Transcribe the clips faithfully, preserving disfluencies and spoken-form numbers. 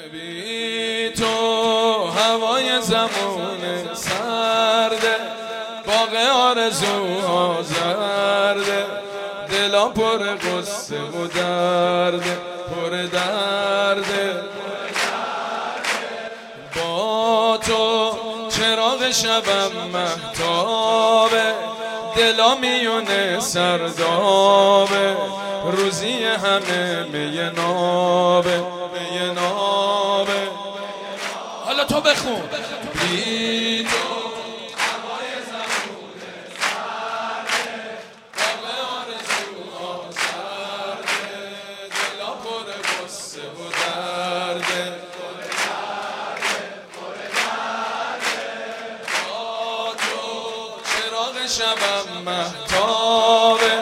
بی تو هوای زمان سرده، باغ آرزوها زرده، دلا پر قصه و درده، پر درده. با تو چراغ شبم مهتابه، دلا میونه سردابه، روزی همه میه نابه، میه نابه. حالا تو بخون. بی تو هوای زمون سرده، باغ آرزوها زرده، دلا پر غصه و درده، پر درده، پر درده. با تو چراغ شبم مهتابه،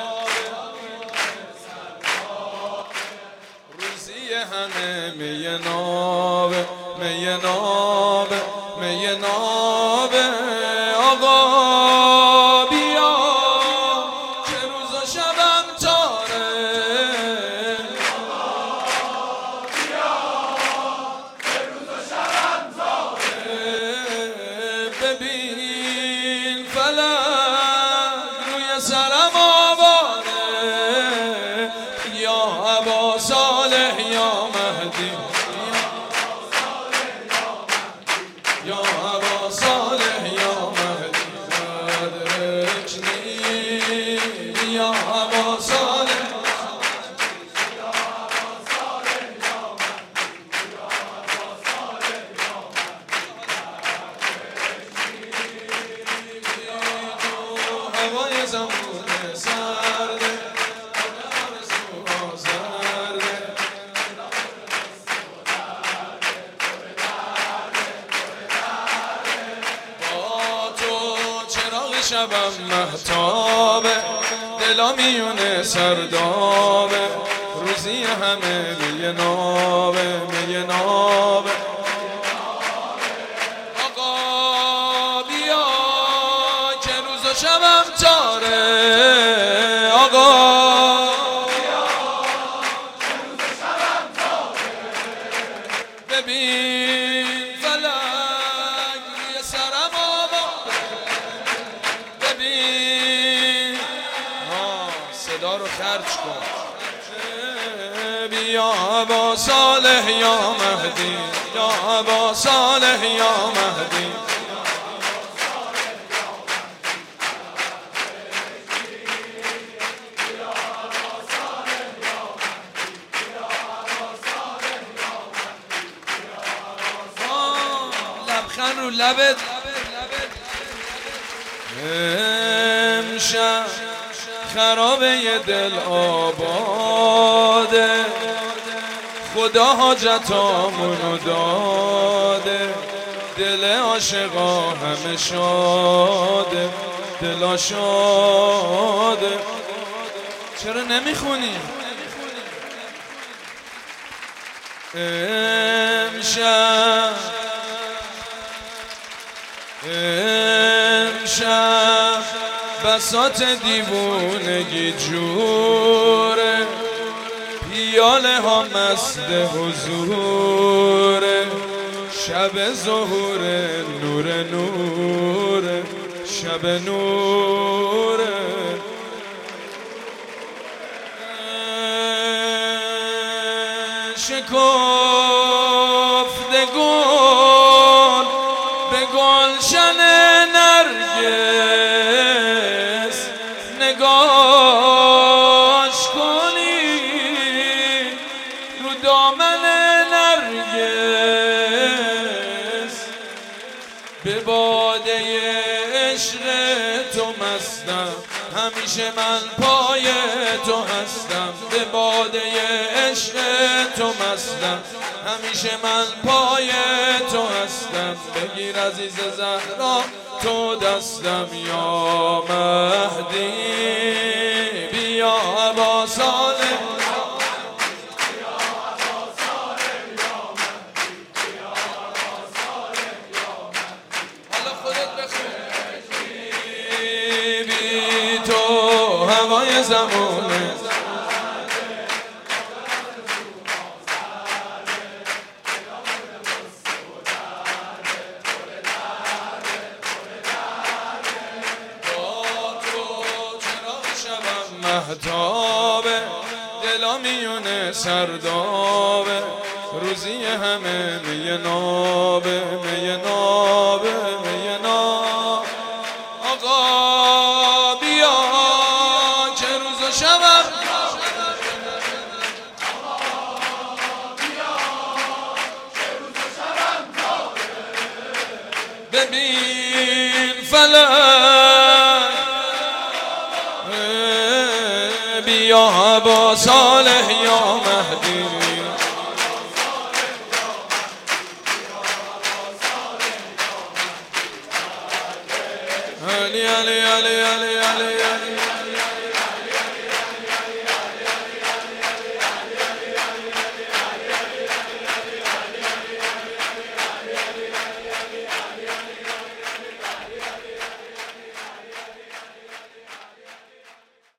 همه میه نابه، میه نابه، میه نابه. آقا بیا که روز و شبم تاره، آقا بیا که روز و شبم تاره. ببین فلک روی سرم آواره، یا ابا صالح یا مهدی، یا ابا صالح یا مهدی، ادرکنی یا ابا صالح، یا ابا صالح یا مهدی، یا ابا صالح یا مهدی. تو هوای زمان سرده، شبم مهتابه، دلا میونه سردابه، روزی همه میه نابه، میه نابه. آقا بیا که روز و شبم تاره، آقا بیا که روز و شبم تاره. ببین فلک روی سرم صدا رو خرج کن. بیا ابا صالح یا مهدی، یا ابا صالح یا مهدی. لبخند رو لبت. امشب خرابه ی دل آباده، خدا حاجتامونو داده، دل عاشقا همه شاده، دلا شاده. چرا نمیخونی؟ امشب امشب بساط دیوونگی جوره، پیاله ها مست حضوره، شب ظهور نور نوره، شب نوره. شکفته گل به گلشن نرگس، نگاش کنی رو دامن نرگس. به باده عشق تو مستم، همیشه من پای تو هستم. به باده عشق تو مستم، همیشه من پای تو هستم. بگیر عزیز زهرا تو دستم یا مهدی، بیا ابا صالح. حالا خودت بخون. بی تو هوای زمونه تابه دلا میونه سردابه روزی همه میه نابه میه نابه میه نابه آقا بیا که روز و شبم ببین فلک بیا با صالح یا مهدی علی علی علی علی علی